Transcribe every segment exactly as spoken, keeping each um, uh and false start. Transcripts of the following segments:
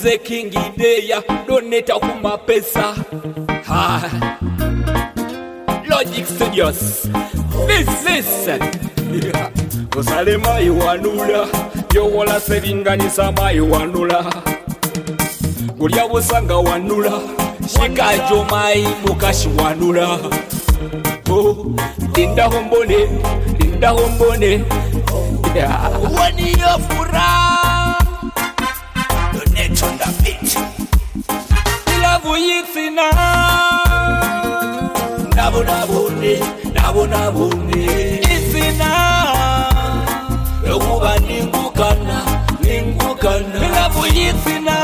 Mize King Ideya donate kuma pesa. Ha. Logic Studios. This listen. Kusale mai wanula. Yo wala seringani samai wanula. Gulia busanga wanula. Shika jomai mukashi wanula. Oh, Linda Hombone, Linda Hombone. Yeah. Wani ya fura. Donate on the beat. Love yitsina. Nabo nabone, nabo nabone. Itsina. Yokuba ningukana, ningukana. Love yitsina.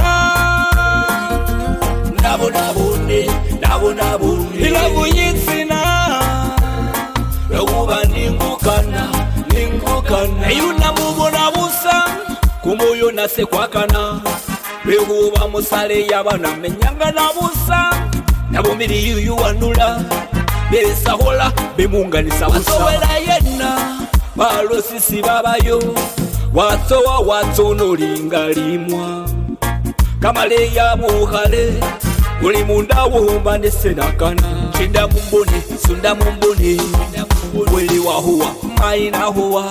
Nabo nabone, nabo nabone. Love yitsina. Yokuba ningukana, ningukana. Yuna mubona busa, kumoyo nase kwakana. Bekuba musale yabana menyanga na busa. Nabo miri yuyu wanula. Besahola, bemunganisa busa. Wasowela yena, balo sisi babayo. Watsowa watsono lingalimwa. Kamale ya muhale. Uli munda wuhumba nesenakana. Chinda mumbone, sunda mumbone. Wili wa huwa, maina huwa.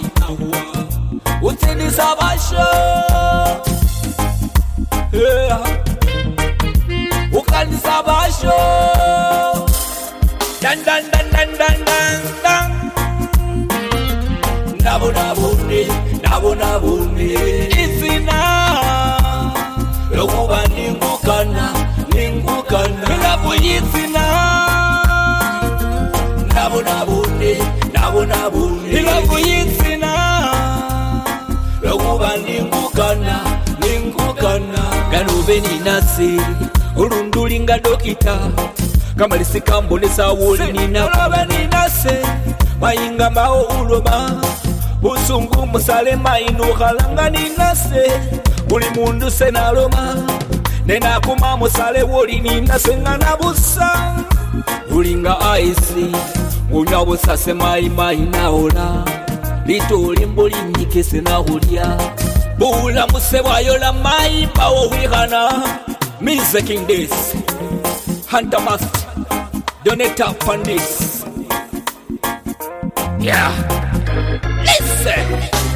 Utini sabasho. Yeah. Ukani sabasho. Dan dan dan dan dan dan dan. Nabo nabone, nabo nabone. Isina. Yokuba ningukana, ningukana. Nabo yitsina. Nabo nabone, nabo nabone. Nabo yitsina. Yokuba ningukana, ningukana. Ganubeni nasi, urundulinga dokita. Kama lisikambo nisa wuli nina. Ganubeni nasi, mayinga mao uloma. Usungu musale mainu halanga ninase. Uli mundu senaloma. Nena kuma musale wuli ninase ngana busa. Ulinga aisi. Unya busa se mai mai naola. Lito ulimboli nike senahulia. Bula musewa yola mai pao wihana. Mize King this. Hunter Master. Donate up on this. Yeah. Listen.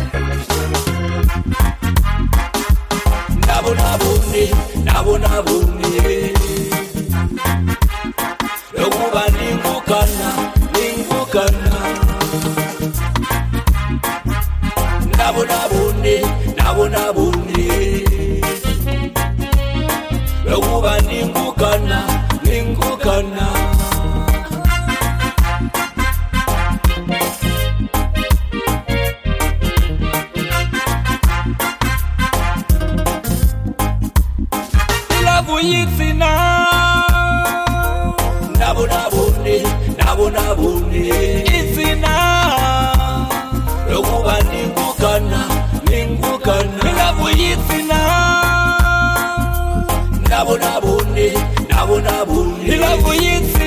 Nabo nabone, nabo nabone. Yokuba ningukana, ningukana. Nabo nabone, nabo nabone. Yokuba ningukana, ningukana. Yitsina. Nabo nabone, nabo nabone. Itsina. Yokuba ningukana, ningukana. Nabo yitsina. Nabo nabone, nabo nabone. Nabo yitsina.